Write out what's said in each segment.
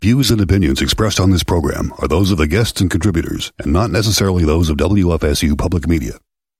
Views and opinions expressed on this program are those of the guests and contributors, and not necessarily those of WFSU Public Media.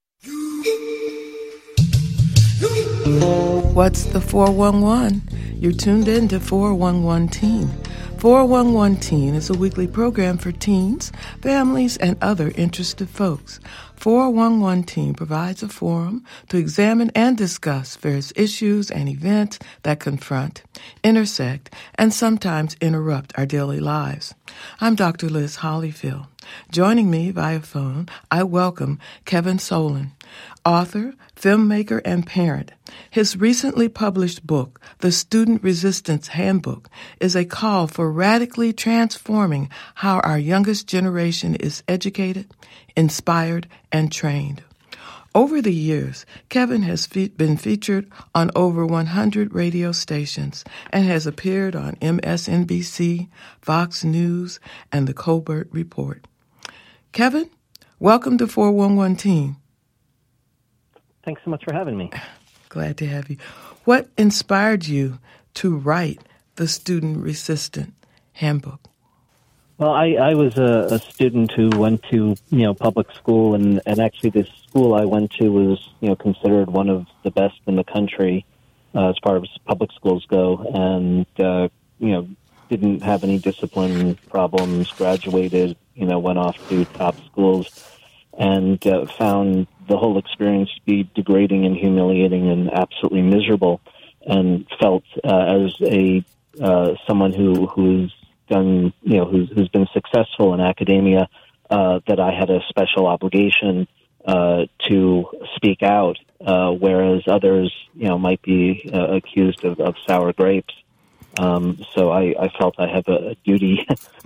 What's the 411? You're tuned in to 411 Teen. 411 Teen is a weekly program for teens, families, and other interested folks. 411 Teen provides a forum to examine and discuss various issues and events that confront, intersect, and sometimes interrupt our daily lives. I'm Dr. Liz Hollyfield. Joining me via phone, I welcome Kevin Solon, author, filmmaker, and parent. His recently published book, The Student Resistance Handbook, is a call for radically transforming how our youngest generation is educated, inspired, and trained. Over the years, Kevin has been featured on over 100 radio stations and has appeared on MSNBC, Fox News, and The Colbert Report. Kevin, welcome to 411 Teen. Thanks so much for having me. Glad to have you. What inspired you to write the Student Resistance Handbook? Well, I was a student who went to public school, and actually this school I went to was considered one of the best in the country as far as public schools go, and didn't have any discipline problems. Graduated, went off to top schools, and found the whole experience to be degrading and humiliating and absolutely miserable, and felt as a someone who's done, who's been successful in academia, that I had a special obligation to speak out, whereas others, might be accused of sour grapes. So I felt I have a duty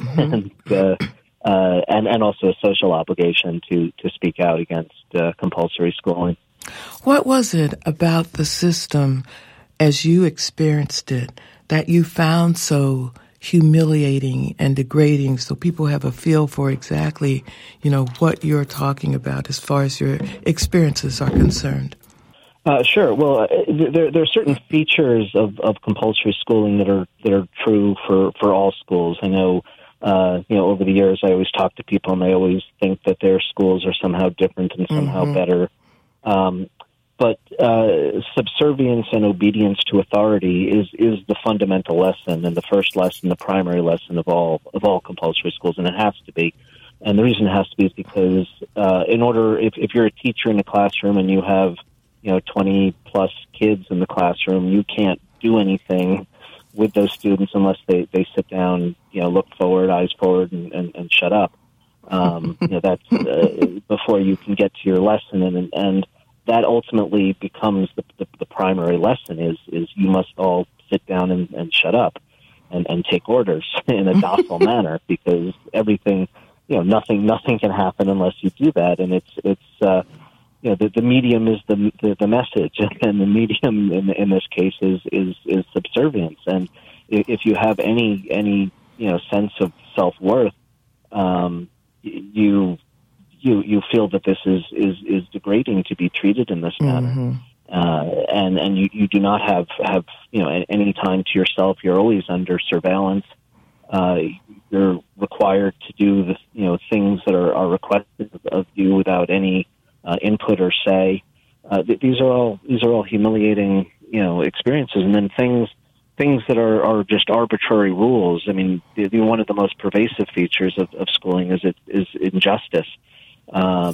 and also a social obligation to speak out against compulsory schooling. What was it about the system, as you experienced it, that you found so humiliating and degrading, so people have a feel for exactly, what you're talking about as far as your experiences are concerned? Sure. Well, there are certain features of compulsory schooling that are true for all schools. I know, over the years, I always talk to people, and they always think that their schools are somehow different and somehow better. But subservience and obedience to authority is the fundamental lesson, and the first lesson, the primary lesson of all compulsory schools, and it has to be. And the reason it has to be is because if you're a teacher in a classroom and you have 20 plus kids in the classroom, you can't do anything with those students unless they sit down, look forward, eyes forward, and shut up. That's before you can get to your lesson, and that ultimately becomes the primary lesson is you must all sit down and shut up and take orders in a docile manner, because everything, nothing can happen unless you do that. And the medium is the message, and the medium in this case is subservience. And if you have any sense of self-worth, you feel that this is degrading to be treated in this manner, and you do not have any time to yourself. You're always under surveillance. You're required to do the things that are requested of you without any input or say. These are all humiliating experiences, and then things that are just arbitrary rules. I mean, one of the most pervasive features of schooling is injustice. I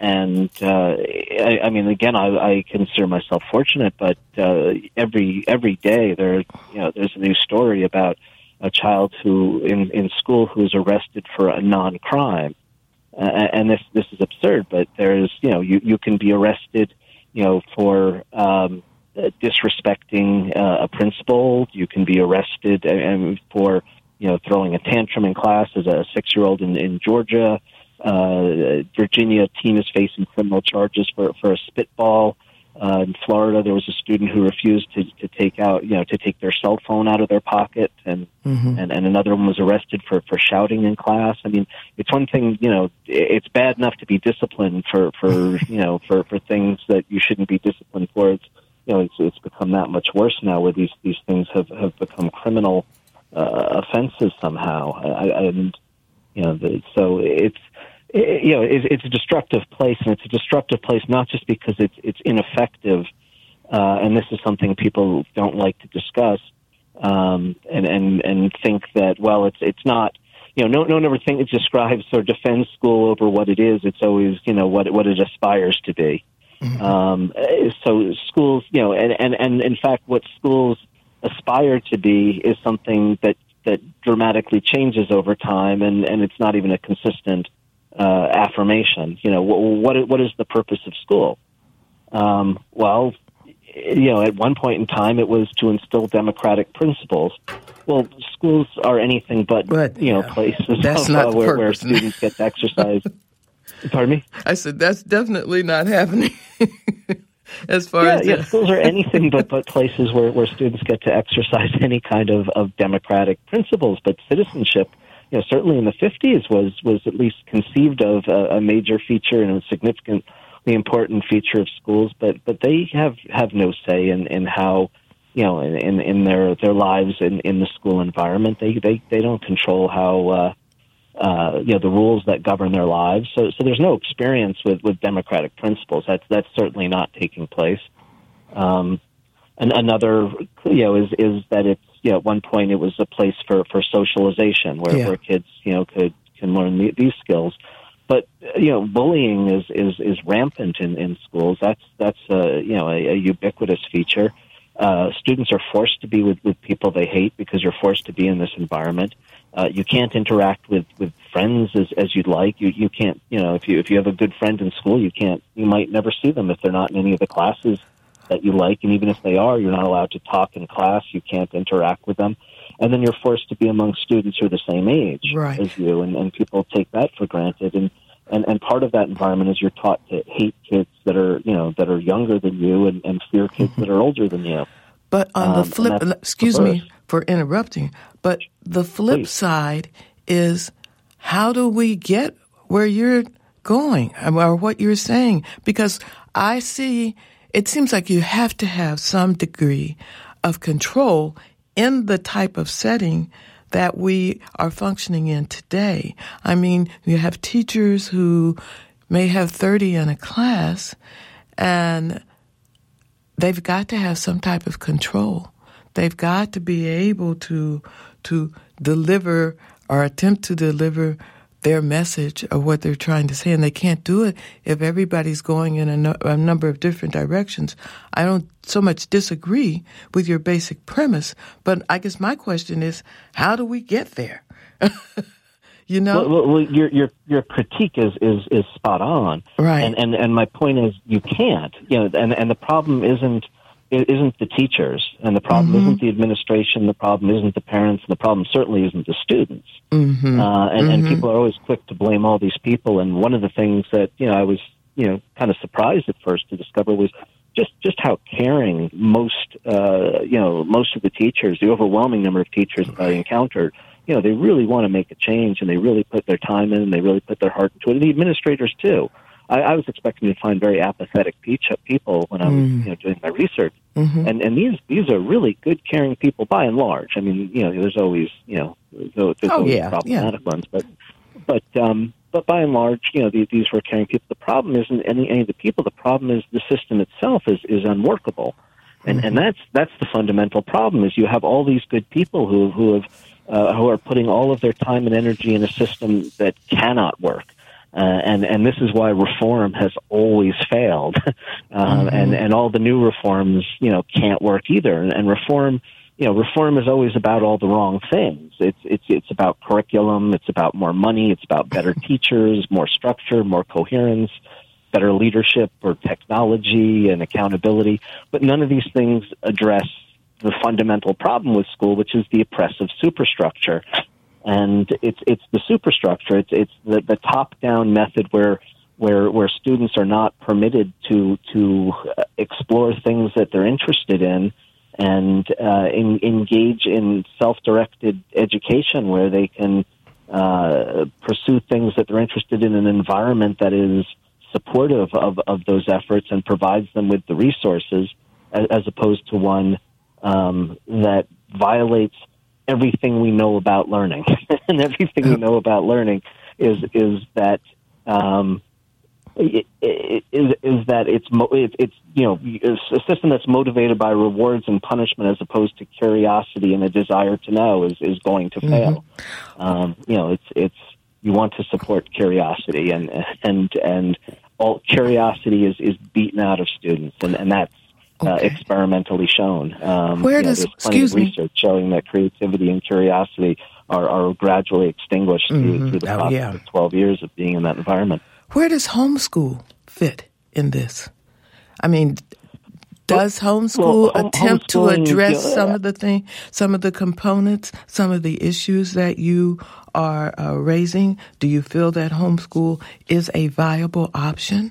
consider myself fortunate, but every day there's a new story about a child who in school who is arrested for a non-crime, and this is absurd. But there's you can be arrested for disrespecting a principal. You can be arrested for throwing a tantrum in class as a 6-year-old in Georgia. Virginia teen is facing criminal charges for a spitball. In Florida, there was a student who refused to take their cell phone out of their pocket, and another one was arrested for shouting in class. I mean, it's one thing, it's bad enough to be disciplined for things that you shouldn't be disciplined for. It's become that much worse now, where these things have become criminal offensive somehow. So it's a destructive place, and it's a destructive place not just because it's ineffective, and this is something people don't like to discuss, and think that, well, it's not. No one ever describes or defends school over what it is. It's always, what it aspires to be. Mm-hmm. So schools, and in fact, what schools aspire to be is something that dramatically changes over time, and it's not even a consistent affirmation. What is the purpose of school? Well, at one point in time, it was to instill democratic principles. Well, schools are anything but places where students get to exercise. Pardon me? I said that's definitely not happening. As far as schools are anything but places where students get to exercise any kind of democratic principles. But citizenship, certainly in the 50s was at least conceived of a major feature and a significantly important feature of schools. But they have no say in how, in their lives in the school environment. They don't control how the rules that govern their lives. So there's no experience with democratic principles. That's certainly not taking place. And another, is that it's, at one point it was a place for socialization where kids, can learn these skills. But, bullying is rampant in schools. That's a ubiquitous feature. Students are forced to be with people they hate because you're forced to be in this environment. You can't interact with friends as you'd like. You can't, if you have a good friend in school, you might never see them if they're not in any of the classes that you like. And even if they are, you're not allowed to talk in class. You can't interact with them. And then you're forced to be among students who are the same age as you. And people take that for granted. And part of that environment is you're taught to hate kids that are younger than you and fear kids that are older than you. But on the flip, excuse me for interrupting, but the flip side is, how do we get where you're going or what you're saying? Because I see, it seems like you have to have some degree of control in the type of setting that we are functioning in today. I mean, you have teachers who may have 30 in a class, and they've got to have some type of control. They've got to be able to deliver or attempt to deliver their message of what they're trying to say, and they can't do it if everybody's going in a number of different directions. I don't so much disagree with your basic premise, but I guess my question is, how do we get there? Well, your critique is spot on, right? And my point is, you can't. And the problem isn't the teachers, and the problem isn't the administration, the problem isn't the parents, and the problem certainly isn't the students. And people are always quick to blame all these people. And one of the things that I was kind of surprised at first to discover was just how caring most of the teachers, the overwhelming number of teachers that I encountered, they really want to make a change, and they really put their time in, and they really put their heart into it. And the administrators too. I was expecting to find very apathetic people when I was doing my research, and these are really good, caring people by and large. I mean, there's always problematic ones, but by and large, these were caring people. The problem isn't any of the people. The problem is the system itself is unworkable, and that's the fundamental problem. Is you have all these good people who are putting all of their time and energy in a system that cannot work. And this is why reform has always failed, and all the new reforms, can't work either. And reform is always about all the wrong things. It's about curriculum, it's about more money, it's about better teachers, more structure, more coherence, better leadership or technology and accountability. But none of these things address the fundamental problem with school, which is the oppressive superstructure. And it's the superstructure. It's the top-down method where students are not permitted to explore things that they're interested in, and engage in self-directed education where they can pursue things that they're interested in an environment that is supportive of those efforts and provides them with the resources, as opposed to one that violates everything we know about learning, and everything we know about learning is that it's a system that's motivated by rewards and punishment as opposed to curiosity and a desire to know is going to fail. It's you want to support curiosity, and all curiosity is beaten out of students, and that's experimentally shown. There's plenty of research showing that creativity and curiosity are gradually extinguished through the process of 12 years of being in that environment. Where does homeschool fit in this? I mean, does homeschool attempt to address some of the components, some of the issues that you are raising? Do you feel that homeschool is a viable option?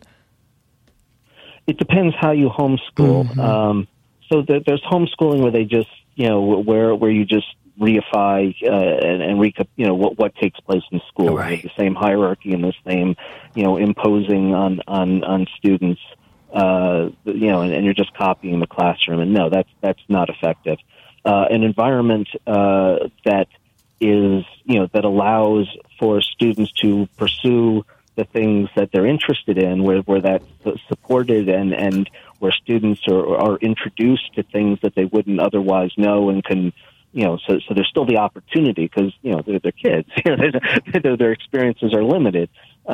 It depends how you homeschool. So there's homeschooling where they just, where you just reify and recap, what takes place in school. Right. The same hierarchy and the same, imposing on students, and you're just copying the classroom. And no, that's not effective. An environment that is, that allows for students to pursue the things that they're interested in, where that's supported and where students are introduced to things that they wouldn't otherwise know and can, so there's still the opportunity because, they're kids, their experiences are limited.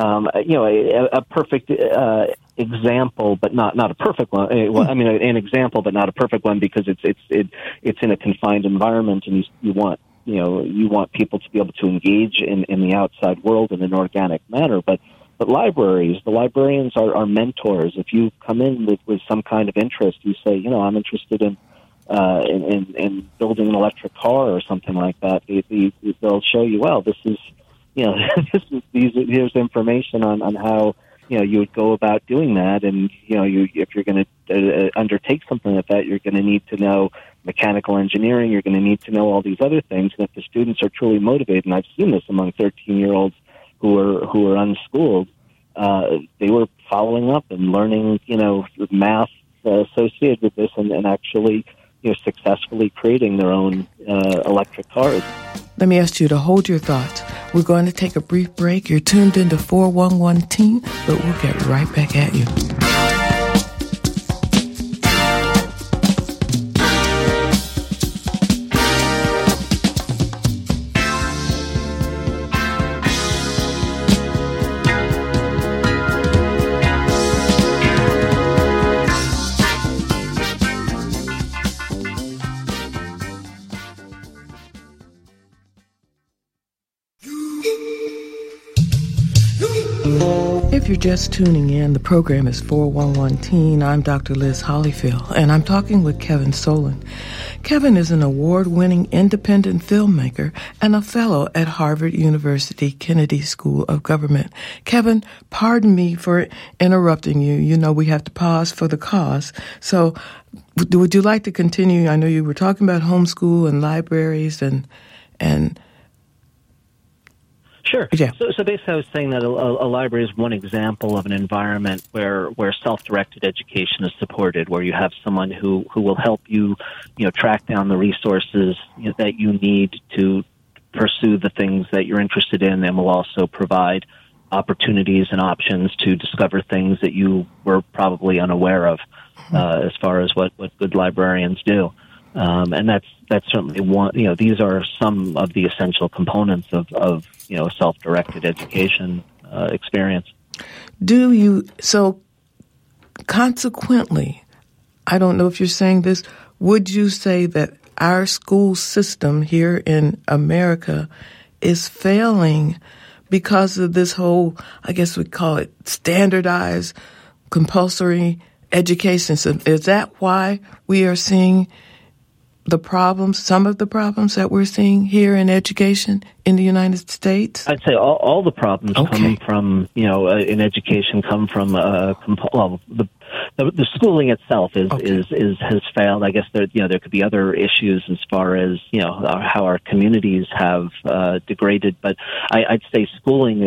A perfect example, but not a perfect one. I mean, an example, but not a perfect one because it's in a confined environment, and you want people to be able to engage in the outside world in an organic manner. But libraries, the librarians are mentors. If you come in with some kind of interest, you say, I'm interested in building an electric car or something like that. They'll show you, well, this is, here's information on how, you would go about doing that. And, if you're going to undertake something like that, you're going to need to know mechanical engineering. You're going to need to know all these other things. And if the students are truly motivated, and I've seen this among 13-year-olds who are unschooled, they were following up and learning, math associated with this and actually, successfully creating their own electric cars. Let me ask you to hold your thoughts. We're going to take a brief break. You're tuned into 411 Teen, but we'll get right back at you. If you're just tuning in, the program is 411 Teen. I'm Dr. Liz Hollyfield, and I'm talking with Kevin Solon. Kevin is an award-winning independent filmmaker and a fellow at Harvard University Kennedy School of Government. Kevin, pardon me for interrupting you. We have to pause for the cause. So would you like to continue? I know you were talking about homeschool and libraries and Sure. Yeah. So basically I was saying that a library is one example of an environment where self-directed education is supported, where you have someone who will help you, track down the resources that you need to pursue the things that you're interested in, and will also provide opportunities and options to discover things that you were probably unaware of, as far as what good librarians do. And that's certainly one, these are some of the essential components of self-directed education experience. So consequently, I don't know if you're saying this, would you say that our school system here in America is failing because of this whole, I guess we call it standardized, compulsory education system? Is that why we are seeing some of the problems that we're seeing here in education in the United States? I'd say all the problems come from, in education come from, the schooling itself has failed. I guess there could be other issues as far as, how our communities have, degraded, but I'd say schooling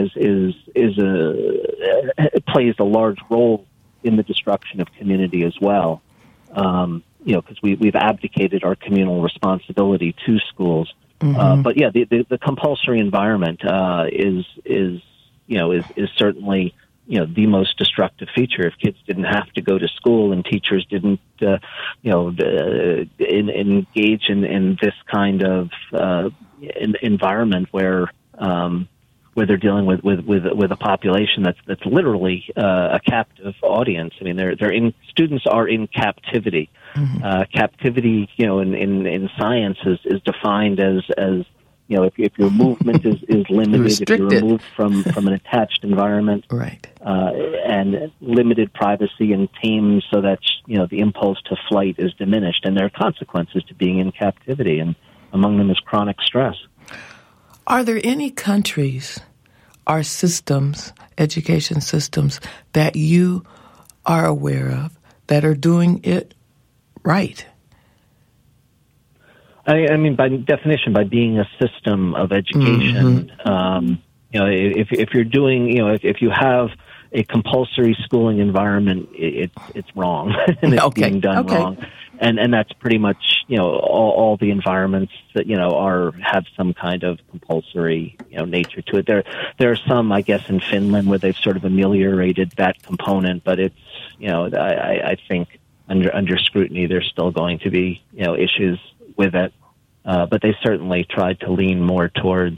plays a large role in the destruction of community as well. Because we've abdicated our communal responsibility to schools. But yeah, the compulsory environment is certainly the most destructive feature. If kids didn't have to go to school and teachers didn't engage in this kind of environment where they're dealing with a population that's literally a captive audience. I mean, students are in captivity. Captivity, in science is defined as if your movement is limited, if you're removed from an attached environment, right, and limited privacy and tamed so that the impulse to flight is diminished, and there are consequences to being in captivity, and among them is chronic stress. Are there any countries or systems, education systems, that you are aware of that are doing it right? I mean, by definition, by being a system of education, if you're doing, if you have a compulsory schooling environment, it's wrong, and it's being done wrong, and that's pretty much all the environments that have some kind of compulsory nature to it. There are some, I guess, in Finland where they've sort of ameliorated that component, but it's I think under scrutiny there's still going to be issues with it, but they certainly tried to lean more towards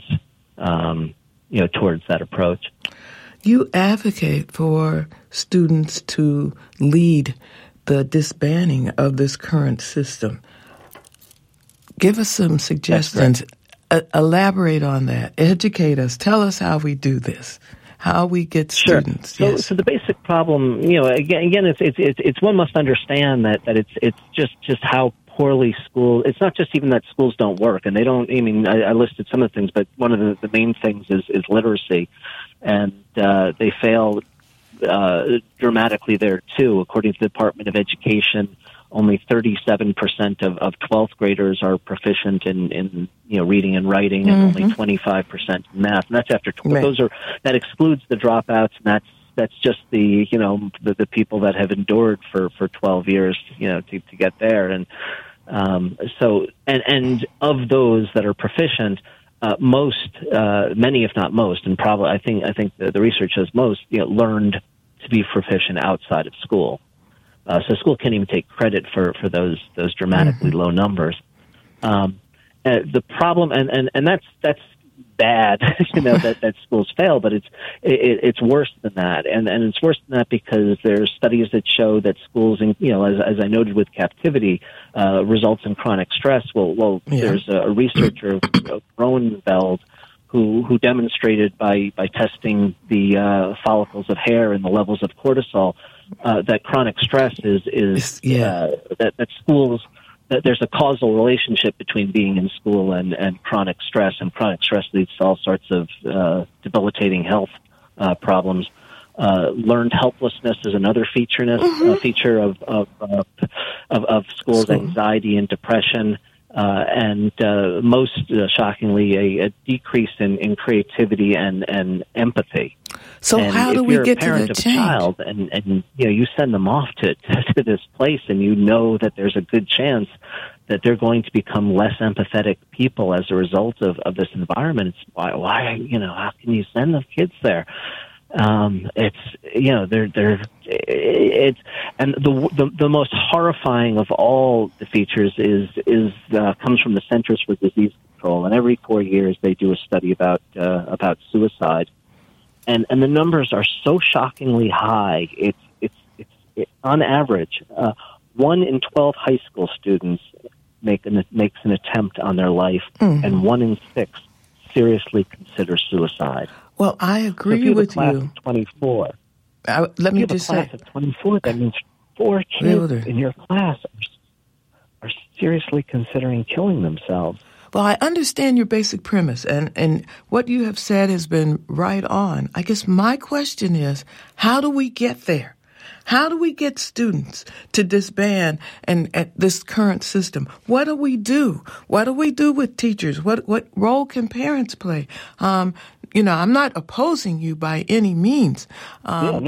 that approach. You advocate for students to lead the disbanding of this current system. Give us some suggestions. Elaborate on that. Educate us. Tell us how we do this. How we get students. Sure. Yes. So the basic problem, again, it's one must understand that it's just how poorly schools. It's not just even that schools don't work, and they don't. I mean, I listed some of the things, but one of the main things is literacy, and they fail dramatically there too. According to the Department of Education, only 37% of 12th graders are proficient in reading and writing, and only 25% in math. And that's after that excludes the dropouts, and that's just the people that have endured for 12 years to get there. And so of those that are proficient, many if not most, and probably I think the research says most learned to be proficient outside of school. So school can't even take credit for those dramatically low numbers. The problem, and that's bad, that schools fail, but it's worse than that, and it's worse than that because there's studies that show that schools, as I noted with captivity, results in chronic stress. There's a researcher, Groeneveld, who demonstrated by testing the follicles of hair and the levels of cortisol that chronic stress that schools. There's a causal relationship between being in school and chronic stress, and chronic stress leads to all sorts of debilitating health problems. Learned helplessness is another feature of schools, anxiety and depression, and most shockingly, a decrease in creativity and empathy. So how do we get to that change? If you're a parent of a child and you send them off to this place, and that there's a good chance that they're going to become less empathetic people as a result of this environment, it's why how can you send the kids there? It's the most horrifying of all the features comes from the Centers for Disease Control, and every 4 years they do a study about suicide, and the numbers are so shockingly high. It's on average 1 in 12 high school students makes an attempt on their life, and 1 in 6 seriously consider suicide. Well, I agree with you. Of 24. Let me just say, class of 24. That means 4 kids in your class are seriously considering killing themselves. Well, I understand your basic premise, and what you have said has been right on. I guess my question is, how do we get there? How do we get students to disband and at this current system? What do we do? What do we do with teachers? What role can parents play? I'm not opposing you by any means. I'm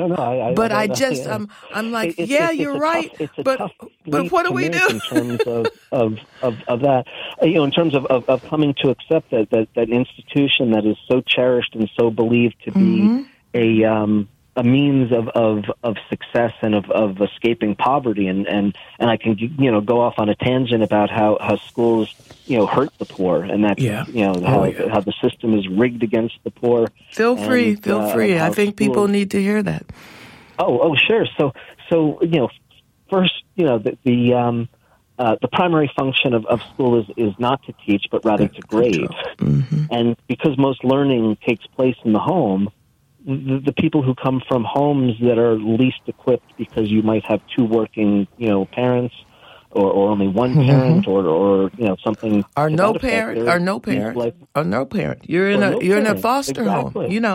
like, you're right. But what do we do in terms of that? In terms of coming to accept that institution that is so cherished and so believed to be a means of success and of escaping poverty, and I can go off on a tangent about how schools hurt the poor, and that's how the system is rigged against the poor. Feel free. I think people need to hear that. Oh, sure. So first, the primary function of school is not to teach, but rather to grade. Mm-hmm. And because most learning takes place in the home, the people who come from homes that are least equipped, because you might have two working, parents, or only one parent, or something. Or no parent. You're in a foster home.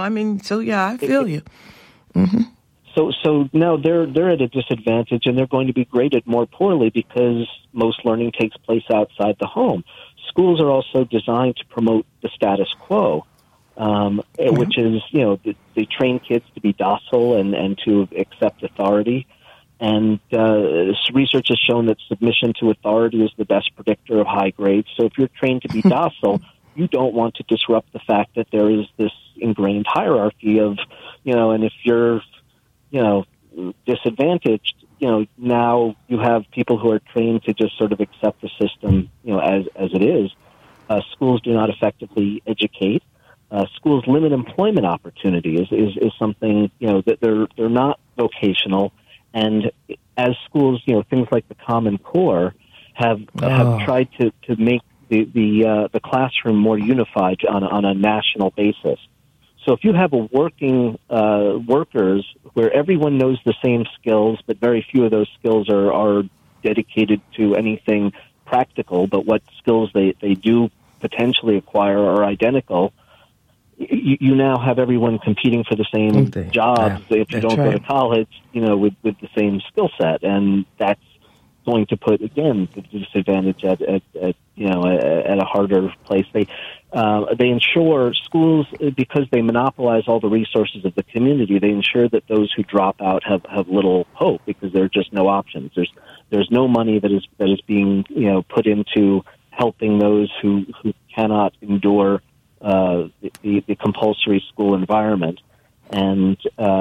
I feel you. Mm-hmm. So now they're at a disadvantage, and they're going to be graded more poorly because most learning takes place outside the home. Schools are also designed to promote the status quo, which is, they train kids to be docile and to accept authority. And research has shown that submission to authority is the best predictor of high grades. So if you're trained to be docile, you don't want to disrupt the fact that there is this ingrained hierarchy of, and if you're, disadvantaged, now you have people who are trained to just sort of accept the system, as it is. Schools do not effectively educate. Schools limit employment opportunity is something, that they're not vocational. And as schools, things like the Common Core have tried to make the classroom more unified on a national basis. So if you have a working workers where everyone knows the same skills, but very few of those skills are dedicated to anything practical, but what skills they do potentially acquire are identical, you now have everyone competing for the same jobs if you don't go to college, with the same skill set, and that's going to put again the disadvantage at a harder place. They ensure schools, because they monopolize all the resources of the community, they ensure that those who drop out have little hope because there are just no options. There's no money that is being put into helping those who cannot endure the compulsory school environment, and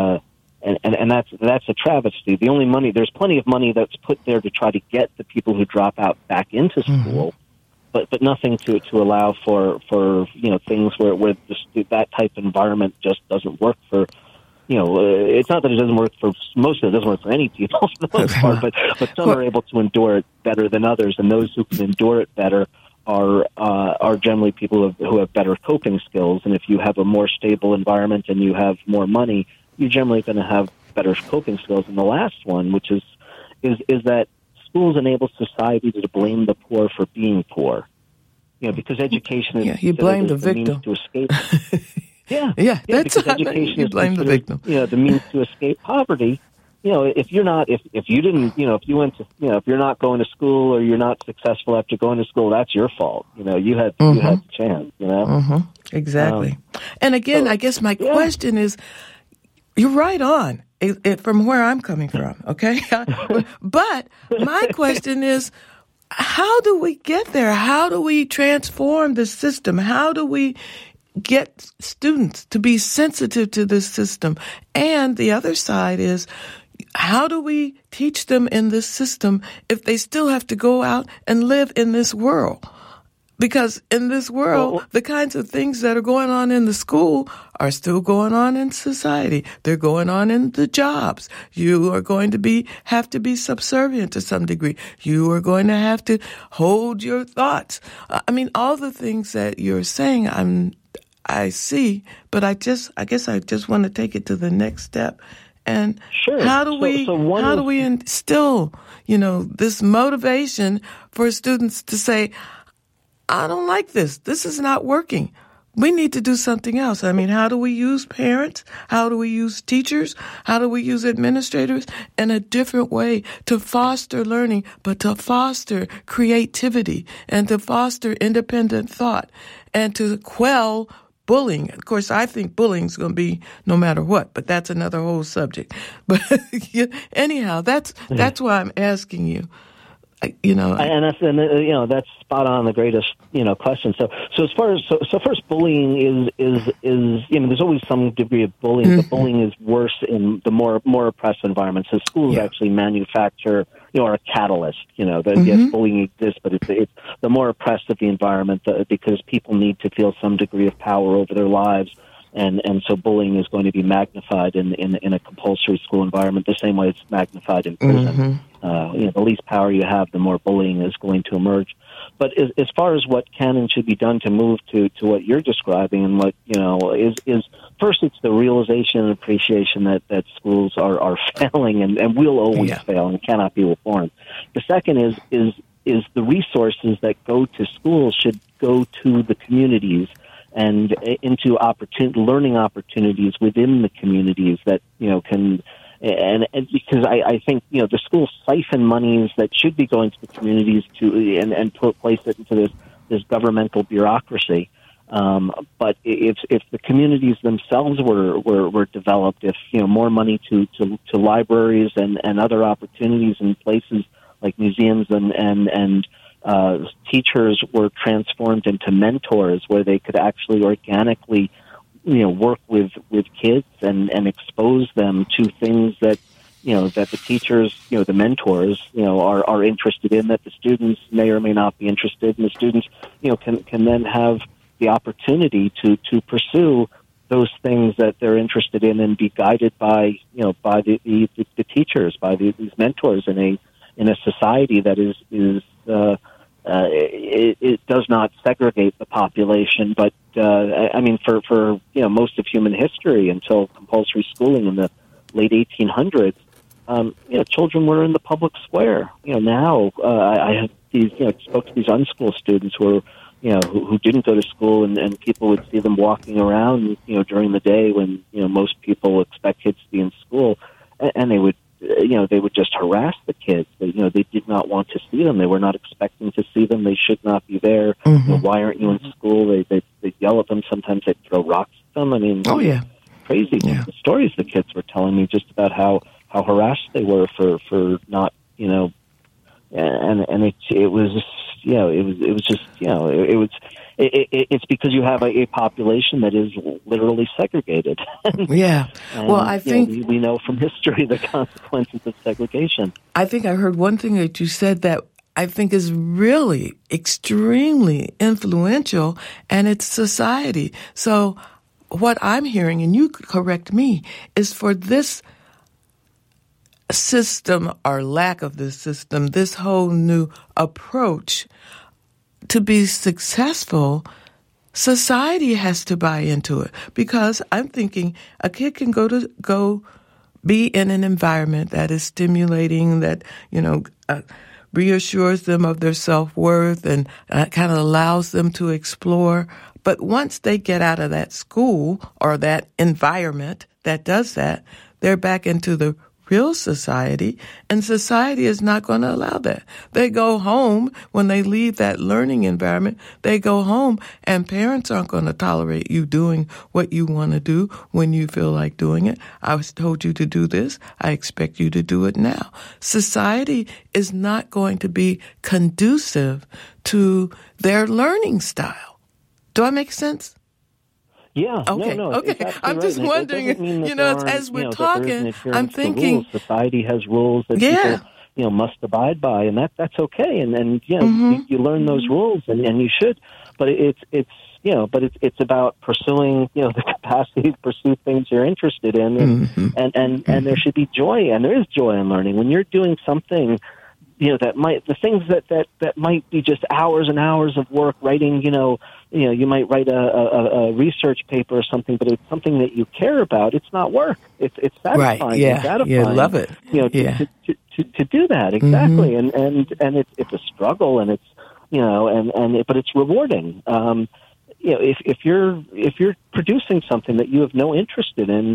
that's a travesty. The only money, there's plenty of money that's put there to try to get the people who drop out back into school, but nothing to allow for things where that type of environment just doesn't work for. It's not that it doesn't work for most of it. Doesn't work for any people for the most part, but some are able to endure it better than others, and those who can endure it better are generally people who have better coping skills. And if you have a more stable environment and you have more money, you're generally going to have better coping skills. And the last one, which is that schools enable society to blame the poor for being poor. Because education is you blame the victim to escape. That's how you blame the victim. The means to escape poverty. If you're not, if you didn't, if you went to, if you're not going to school or you're not successful after going to school, that's your fault. You had the chance. Exactly. And again, I guess my question is, you're right on from where I'm coming from. Okay, but my question is, how do we get there? How do we transform the system? How do we get students to be sensitive to this system? And the other side is, how do we teach them in this system if they still have to go out and live in this world? Because in this world, the kinds of things that are going on in the school are still going on in society. They're going on in the jobs. You are going to have to be subservient to some degree. You are going to have to hold your thoughts. All the things that you're saying, I see, but I guess I just want to take it to the next step. And how do we instill, this motivation for students to say, I don't like this. This is not working. we need to do something else. I mean, how do we use parents? How do we use teachers? How do we use administrators in a different way to foster learning, but to foster creativity and to foster independent thought and to quell bullying? Of course, I think bullying is going to be no matter what, but that's another whole subject. But anyhow, that's why I'm asking you. And that's spot on, the greatest question. So as far as bullying is there's always some degree of bullying, but bullying is worse in the more oppressed environments. So schools actually manufacture are a catalyst. Yes, bullying exists, but it's the more oppressed of the environment because people need to feel some degree of power over their lives. And so bullying is going to be magnified in a compulsory school environment the same way it's magnified in prison. The least power you have, the more bullying is going to emerge. But as far as what can and should be done to move to what you're describing, and what is first, it's the realization and appreciation that schools are failing and will always fail and cannot be reformed. The second is the resources that go to schools should go to the communities and into learning opportunities within the communities that can, and because I think the schools siphon monies that should be going to the communities and place it into this governmental bureaucracy. But if the communities themselves were developed, if more money to libraries and other opportunities in places like museums and teachers were transformed into mentors where they could actually organically, work with kids and expose them to things that, that the teachers, the mentors, are interested in, that the students may or may not be interested in. The students, can then have the opportunity to pursue those things that they're interested in and be guided by, by the teachers, by these mentors in a society that is it does not segregate the population, but for most of human history until compulsory schooling in the late 1800s, children were in the public square. Now I have these spoke to these unschooled students who didn't go to school, and people would see them walking around during the day when most people expect kids to be in school, and they would just harass the kids. They did not want to see them. They were not expecting to see them. They should not be there. Why aren't you in school? They yell at them. Sometimes they throw rocks at them. I mean, crazy the stories the kids were telling me just about how harassed they were for not, and it's because you have a population that is literally segregated. Well, I think we know from history the consequences of segregation. I think I heard one thing that you said that I think is really extremely influential, and it's society. So what I'm hearing, and you correct me, is for this system or lack of this system, this whole new approach to be successful, society has to buy into it. Because I'm thinking a kid can go be in an environment that is stimulating, that reassures them of their self-worth and kind of allows them to explore. But once they get out of that school or that environment that does that, they're back into the real society, and society is not going to allow that. They go home when they leave that learning environment. They go home, and parents aren't going to tolerate you doing what you want to do when you feel like doing it. I was told you to do this. I expect you to do it now. Society is not going to be conducive to their learning style. Do I make sense? Yeah. Okay. No, okay. exactly I'm just right. wondering, as we're talking, I'm thinking rules. Society has rules that people, must abide by, and that's okay. And you learn those rules, and you should. But it's about pursuing, the capacity to pursue things you're interested in, and there should be joy, and there is joy in learning when you're doing something. The things that might be just hours and hours of work writing, you might write a research paper or something, but it's something that you care about. It's not work. It's satisfying. Right. Yeah. It's gratifying. Yeah. Love it. To do that exactly, and it's a struggle, and it's but it's rewarding. if you're producing something that you have no interest in,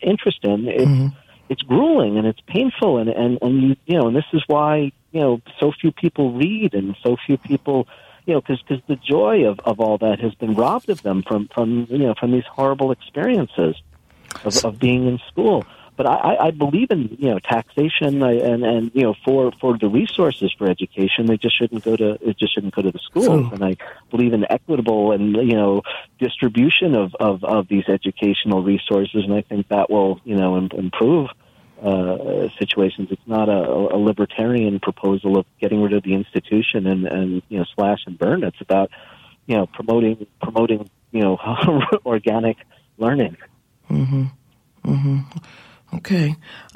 it's grueling and it's painful, and and this is why so few people read and so few people because the joy of all that has been robbed of them from these horrible experiences of being in school. But I believe in taxation and for the resources for education, they just shouldn't go to the schools. And I believe in equitable and distribution of these educational resources, and I think that will improve situations. It's not a libertarian proposal of getting rid of the institution and slash and burn. It's about promoting organic learning. Mm-hmm. Mm-hmm. Okay.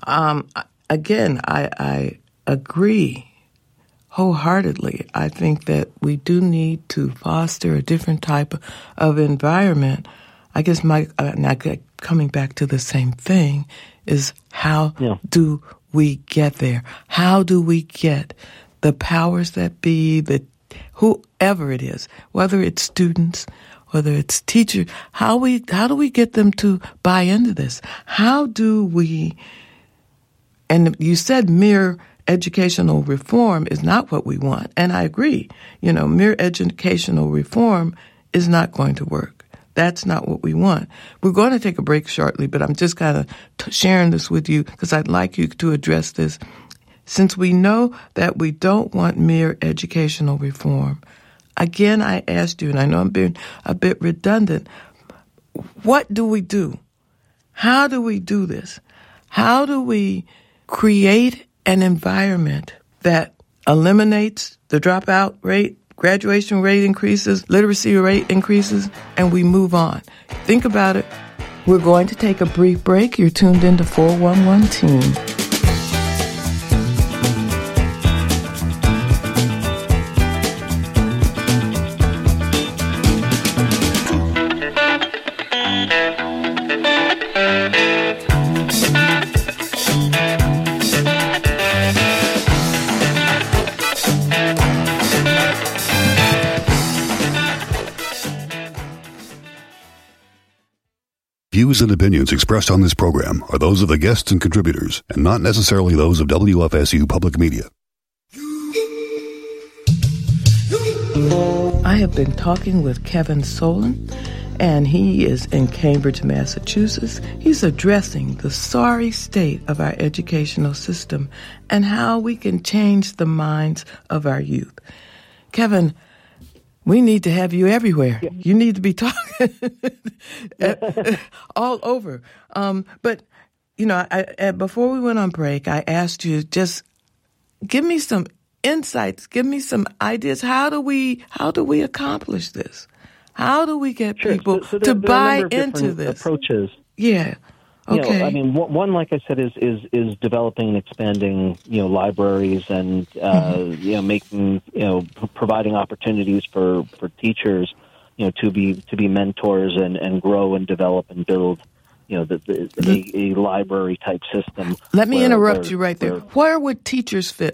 Again, I agree wholeheartedly. I think that we do need to foster a different type of environment. I guess coming back to the same thing is how do we get there? How do we get the powers that be, whoever it is, whether it's students, whether it's teachers, how do we get them to buy into this? How do we, and you said mere educational reform is not what we want, and I agree. Mere educational reform is not going to work. That's not what we want. We're going to take a break shortly, but I'm just kind of sharing this with you because I'd like you to address this. Since we know that we don't want mere educational reform, again, I asked you, and I know I'm being a bit redundant, what do we do? How do we do this? How do we create an environment that eliminates the dropout rate, graduation rate increases, literacy rate increases, and we move on? Think about it. We're going to take a brief break. You're tuned into 411 Teen. Views and opinions expressed on this program are those of the guests and contributors, and not necessarily those of WFSU Public Media. I have been talking with Kevin Solon, and he is in Cambridge, Massachusetts. He's addressing the sorry state of our educational system and how we can change the minds of our youth. Kevin, we need to have you everywhere. Yeah. You need to be talking all over. But, before we went on break, I asked you, just give me some insights, give me some ideas. How do we accomplish this? How do we get people to buy into this? Approaches. Yeah. Okay. One, like I said, is developing and expanding, libraries and, making, providing opportunities for teachers, to be mentors and grow and develop and build, a library type system. Let me interrupt you right there. Where would teachers fit?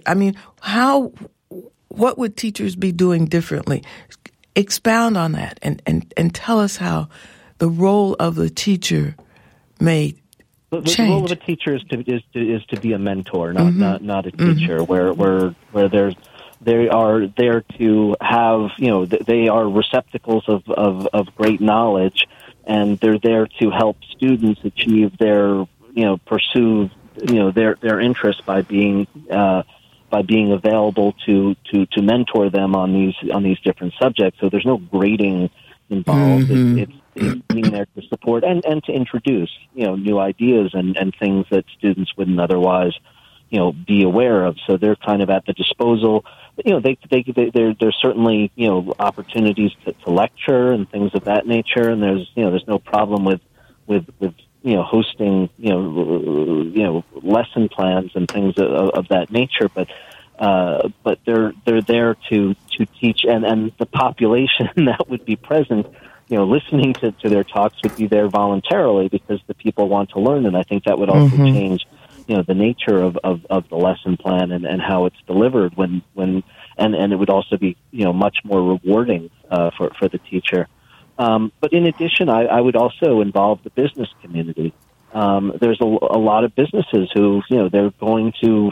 What would teachers be doing differently? Expound on that and tell us how the role of the teacher may change. The role of a teacher is to be a mentor, not a teacher. Where they are there to have they are receptacles of great knowledge, and they're there to help students achieve their pursue their interests by being available to mentor them on these different subjects. So there's no grading involved. It's being there to support and to introduce new ideas and things that students wouldn't otherwise be aware of. So they're kind of at the disposal. There's certainly opportunities to lecture and things of that nature, and there's no problem with hosting lesson plans and things of that nature, but they're there to teach, and the population that would be present listening to their talks would be there voluntarily because the people want to learn, and I think that would also change the nature of the lesson plan and how it's delivered and it would also be much more rewarding for the teacher. But in addition, I would also involve the business community. There's a lot of businesses who, they're going to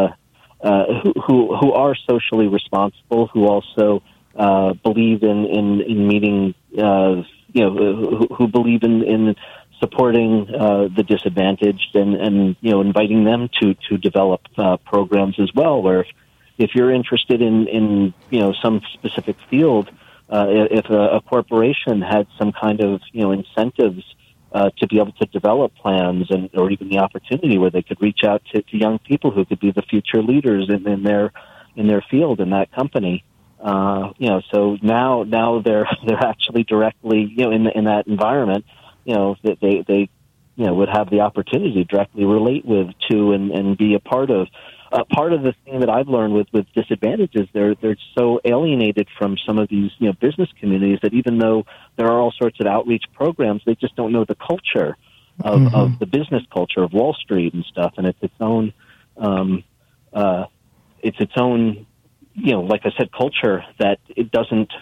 who are socially responsible, who also believe in meeting, who believe in supporting the disadvantaged and inviting them to develop programs as well. Where if you're interested in some specific field, if a corporation had some kind of incentives to be able to develop plans or even the opportunity where they could reach out to young people who could be the future leaders in their field in that company. So now they're actually directly in that environment. That they would have the opportunity to directly relate to and be a part of. Part of the thing that I've learned with disadvantages, they're so alienated from some of these business communities that even though there are all sorts of outreach programs, they just don't know the culture of the business culture of Wall Street and stuff, and it's its own like I said, culture that it doesn't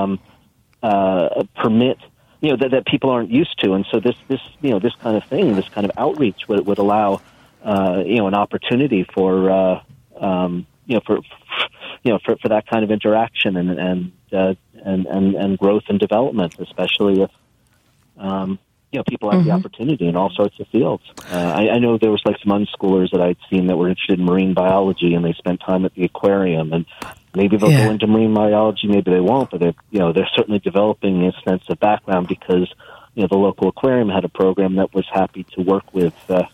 permit that people aren't used to, and so this kind of thing, this kind of outreach would allow. An opportunity for that kind of interaction and growth and development, especially if people have the opportunity in all sorts of fields. I know there was some unschoolers that I'd seen that were interested in marine biology, and they spent time at the aquarium, and maybe they'll go into marine biology, maybe they won't, but they're certainly developing a sense of background because the local aquarium had a program that was happy to work with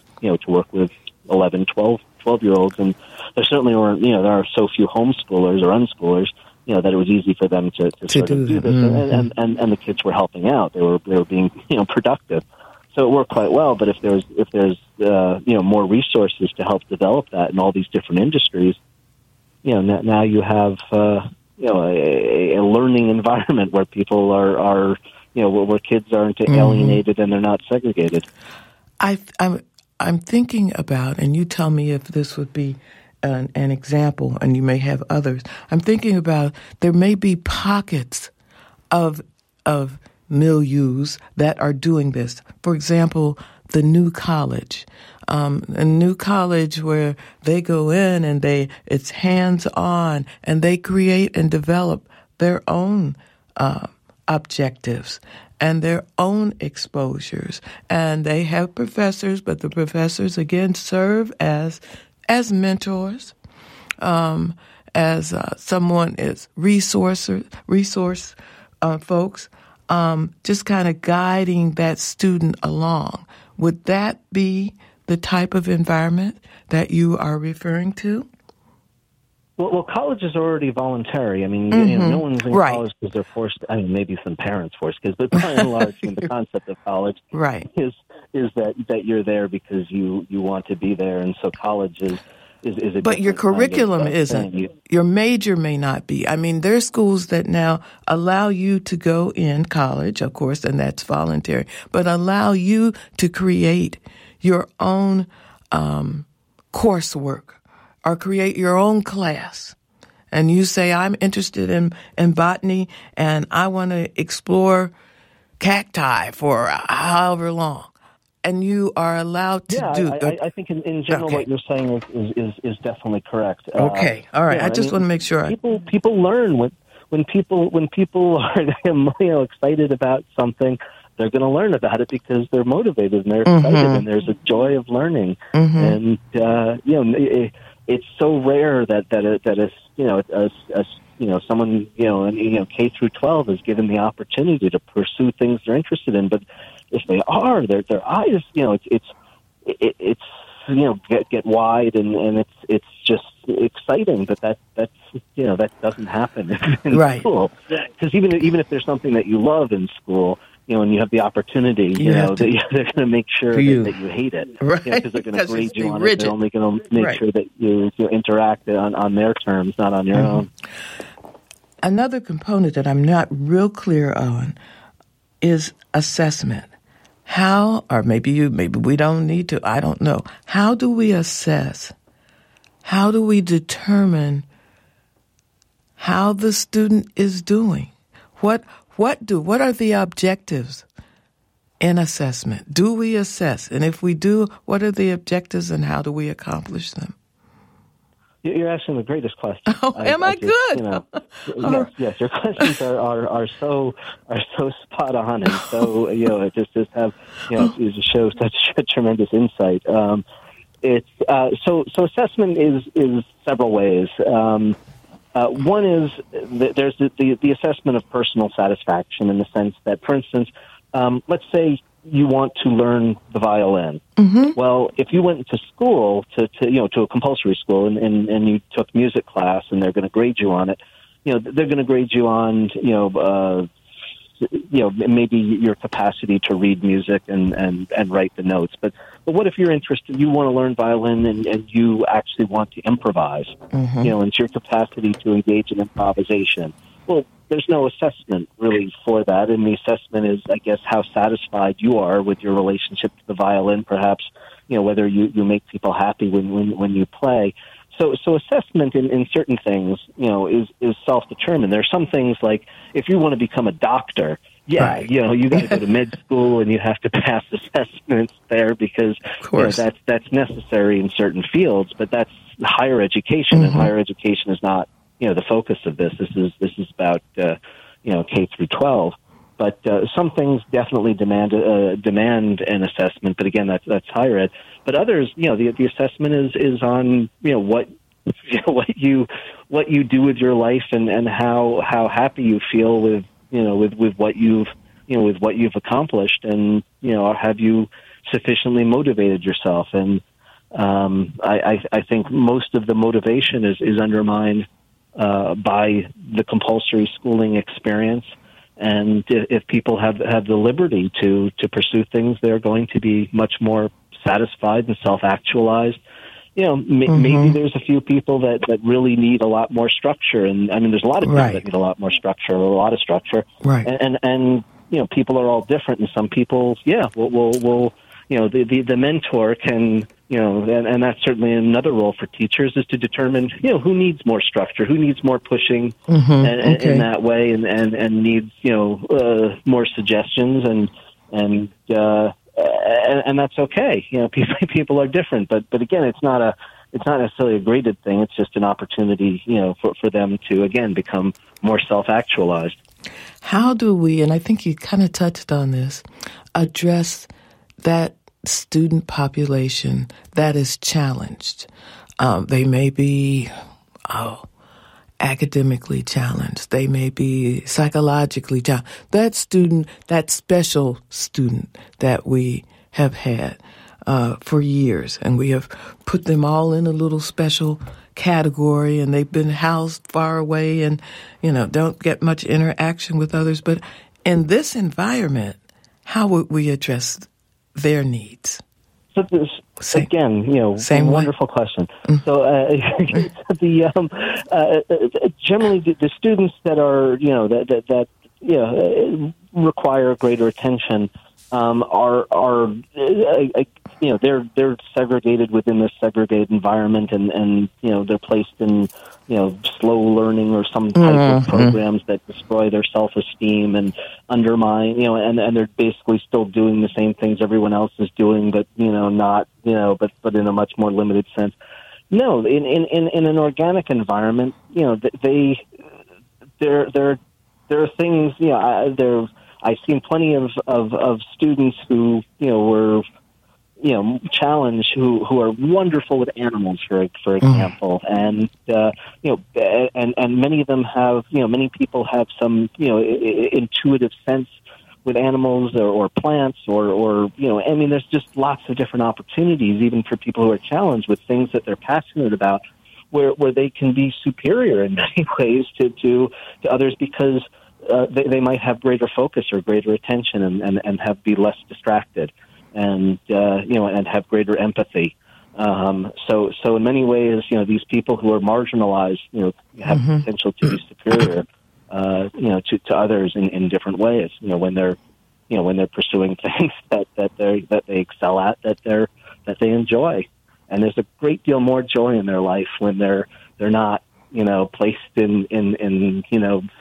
11, 12-year-olds, and there certainly weren't, there are so few homeschoolers or unschoolers, that it was easy for them to sort of do this, and the kids were helping out. They were being, productive. So it worked quite well, but if there's more resources to help develop that in all these different industries, now you have, a learning environment where people are where kids aren't alienated and they're not segregated. I'm thinking about, and you tell me if this would be an example, and you may have others. I'm thinking about there may be pockets of milieus that are doing this. For example, the New College. A new college where they go in and it's hands-on, and they create and develop their own objectives and their own exposures. And they have professors, but the professors, again, serve as mentors, as someone is resource folks, just kind of guiding that student along. Would that be the type of environment that you are referring to? Well, college is already voluntary. I mean, no one's in college because they're forced. I mean, maybe some parents force kids, but by and large, the concept of college is that you're there because you want to be there, and so college is a. But your curriculum isn't. Your major may not be. I mean, there's schools that now allow you to go in college, of course, and that's voluntary, but allow you to create your own coursework. Or create your own class. And you say, I'm interested in botany and I want to explore cacti for however long. And you are allowed to do that. I think in general what you're saying is definitely correct. Okay. All right. I just want to make sure. People learn when people are excited about something. They're going to learn about it because they're motivated and they're excited, and there's a joy of learning. And it's so rare that someone K through 12 is given the opportunity to pursue things they're interested in. But if they are, their eyes get wide and it's just exciting. But that doesn't happen in school, because even if there's something that you love in school, and you have the opportunity, they're going to make sure that you hate it, because they're going to grade you on it. They're only going to make sure that you interact on their terms, not on your own. Another component that I'm not real clear on is assessment. How, or maybe we don't need to, I don't know. How do we assess? How do we determine how the student is doing? what are the objectives in assessment? Do we assess? And if we do, what are the objectives and how do we accomplish them? You're asking the greatest question. Oh, am I good? Yes. Your questions are so spot on, and so it just have it shows such tremendous insight. It's so assessment is several ways. One is there's the assessment of personal satisfaction in the sense that, for instance, let's say you want to learn the violin. Mm-hmm. Well, if you went to school to a compulsory school and you took music class and they're going to grade you on it, they're going to grade you on maybe your capacity to read music and write the notes. But what if you're interested, you want to learn violin and you actually want to improvise? Mm-hmm. And it's your capacity to engage in improvisation. Well, there's no assessment really for that, and the assessment is, I guess, how satisfied you are with your relationship to the violin. Perhaps, whether you make people happy when you play. So assessment in certain things, is self-determined. There are some things like if you want to become a doctor, right. You got to go to med school and you have to pass assessments there because that's necessary in certain fields. But that's higher education, and higher education is not the focus of this. This is about K through 12. But some things definitely demand an assessment. But again, that's higher ed. But others, the assessment is on what you do with your life and how happy you feel with what you've accomplished, and have you sufficiently motivated yourself? And I think most of the motivation is undermined by the compulsory schooling experience. And if people have the liberty to pursue things, they're going to be much more satisfied and self-actualized. Maybe there's a few people that really need a lot more structure. And I mean, there's a lot of people that need a lot more structure, or a lot of structure. Right. And people are all different. And some people, will the mentor can, and that's certainly another role for teachers, is to determine, who needs more structure, who needs more pushing in that way, and needs, more suggestions, and that's okay. People are different, but again, it's not necessarily a graded thing. It's just an opportunity, for them to, again, become more self-actualized. How do we, and I think you kind of touched on this, address that student population that is challenged? They may be academically challenged. They may be psychologically challenged. That special student that we have had for years, and we have put them all in a little special category, and they've been housed far away and, don't get much interaction with others. But in this environment, how would we address their needs? So this, again, wonderful question. Mm-hmm. So generally the students that are, that require greater attention they're segregated within this segregated environment, and they're placed in slow learning or some type of programs that destroy their self-esteem and undermine, and they're basically still doing the same things everyone else is doing, but not, but in a much more limited sense. No, in an organic environment, there are things, I've seen plenty of students who, were, challenged, who are wonderful with animals, for example. And, and many of them have, many people have some, intuitive sense with animals or plants or, there's just lots of different opportunities, even for people who are challenged with things that they're passionate about, where they can be superior in many ways to others, because they might have greater focus or greater attention and be less distracted and have greater empathy. So in many ways, these people who are marginalized, have the potential to be superior, to others in different ways. When they're pursuing things that they excel at, that they enjoy. And there's a great deal more joy in their life when they're not, placed in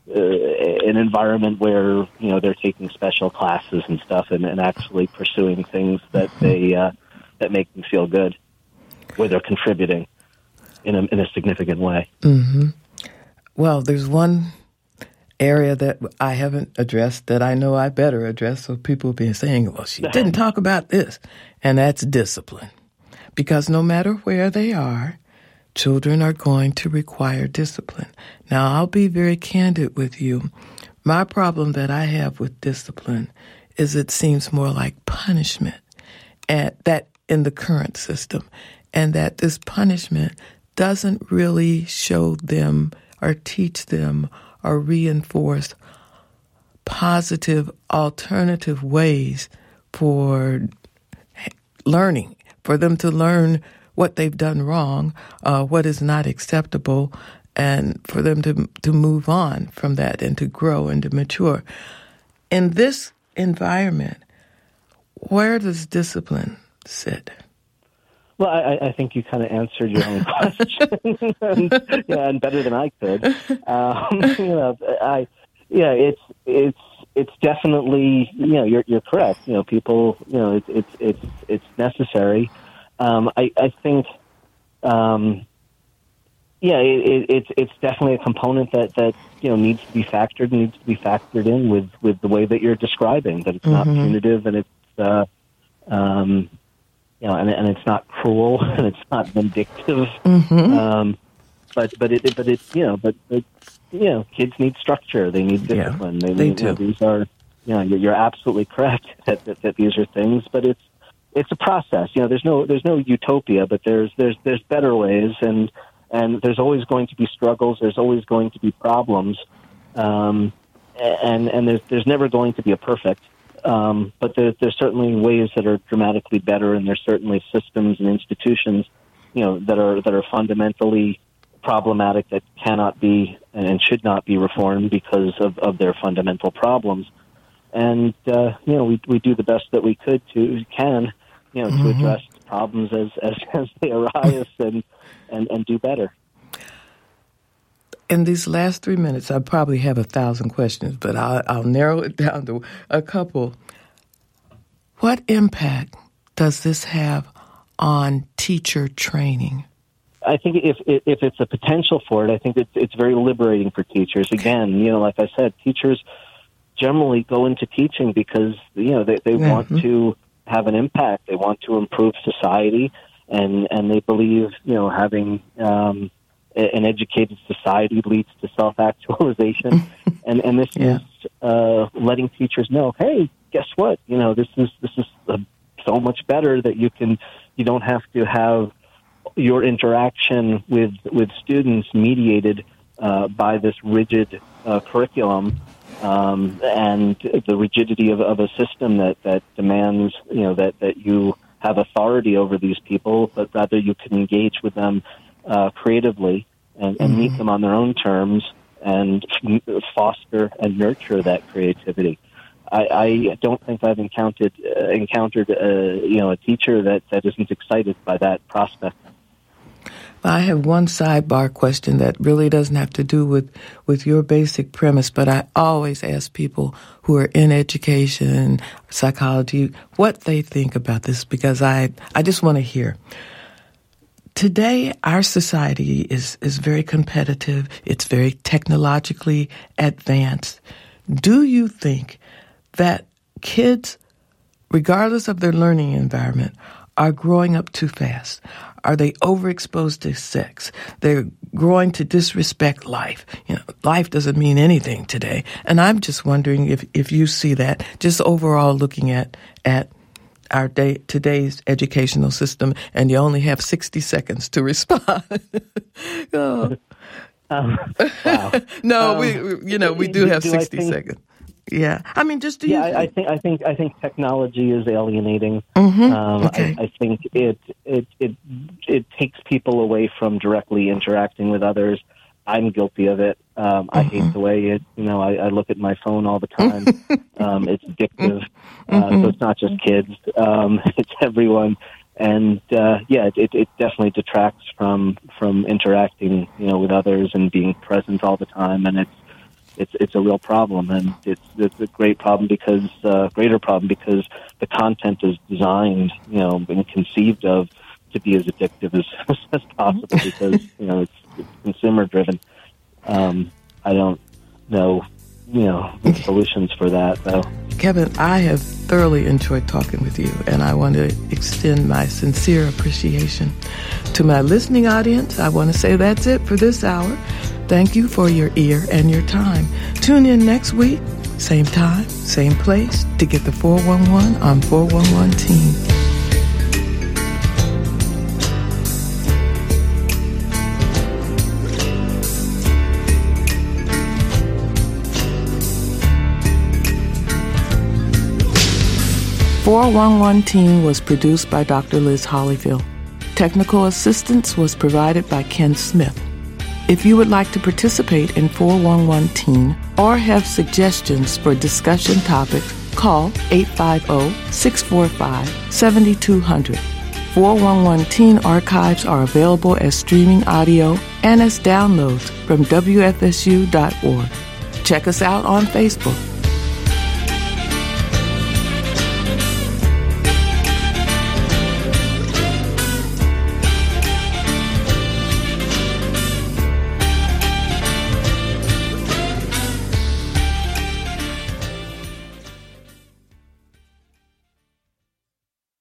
an environment where they're taking special classes and stuff, and actually pursuing things that that make them feel good, where they're contributing in a significant way. Mm-hmm. Well, there's one area that I haven't addressed that I know I better address, so people will be saying, well, she didn't talk about this, and that's discipline. Because no matter where they are, children are going to require discipline. Now, I'll be very candid with you. My problem that I have with discipline is it seems more like punishment, and that in the current system, and that this punishment doesn't really show them or teach them or reinforce positive alternative ways for learning, for them to learn what they've done wrong, what is not acceptable, and for them to move on from that and to grow and to mature. In this environment, where does discipline sit? Well, I think you kind of answered your own question, and better than I could. It's definitely, you're correct. People, it's necessary. I think, it's definitely a component that needs to be factored in with the way that you're describing, that it's not punitive, and it's and it's not cruel and it's not vindictive. But kids need structure. They need discipline. Yeah, they do. These are, you're absolutely correct that these are things, but it's a process. There's no utopia, but there's better ways, and there's always going to be struggles. There's always going to be problems, and there's never going to be a perfect. But there's certainly ways that are dramatically better, and there's certainly systems and institutions, that are fundamentally problematic, that cannot be and should not be reformed because of their fundamental problems. And we do the best that we can to address problems as they arise and do better. In these last 3 minutes, I probably have 1,000 questions, but I'll narrow it down to a couple. What impact does this have on teacher training? I think if it's a potential for it, I think it's very liberating for teachers. Again, like I said, teachers generally go into teaching because they want to have an impact. They want to improve society, and they believe having an educated society leads to self-actualization, and this is letting teachers know, hey, guess what? This is so much better that you don't have to have your interaction with students mediated by this rigid curriculum and the rigidity of a system that demands that you have authority over these people, but rather you can engage with them creatively and meet them on their own terms and foster and nurture that creativity. I don't think I've encountered a teacher that isn't excited by that prospect. I have one sidebar question that really doesn't have to do with your basic premise, but I always ask people who are in education, psychology, what they think about this, because I just want to hear. Today, our society is very competitive. It's very technologically advanced. Do you think that kids, regardless of their learning environment, are growing up too fast? Are they overexposed to sex? They're growing to disrespect life. Life doesn't mean anything today. And I'm just wondering if you see that, just overall looking at our today's educational system, and you only have 60 seconds to respond. Oh. Wow. No, we do have 60 seconds. Yeah, I mean, just do you? Yeah, I think technology is alienating. Okay. I think it takes people away from directly interacting with others. I'm guilty of it. I hate the way I look at my phone all the time. It's addictive. So it's not just kids. It's everyone. And it definitely detracts from interacting with others and being present all the time. And it's a real problem, and it's a great problem because greater problem because the content is designed, and conceived of to be as addictive as possible because it's consumer driven. I don't know the solutions for that though. Kevin, I have thoroughly enjoyed talking with you, and I want to extend my sincere appreciation to my listening audience. I want to say that's it for this hour. Thank you for your ear and your time. Tune in next week, same time, same place, to get the 411 on 411 Teen. 411 Teen was produced by Dr. Liz Hollyfield. Technical assistance was provided by Ken Smith. If you would like to participate in 411 Teen or have suggestions for discussion topics, call 850-645-7200. 411 Teen archives are available as streaming audio and as downloads from WFSU.org. Check us out on Facebook.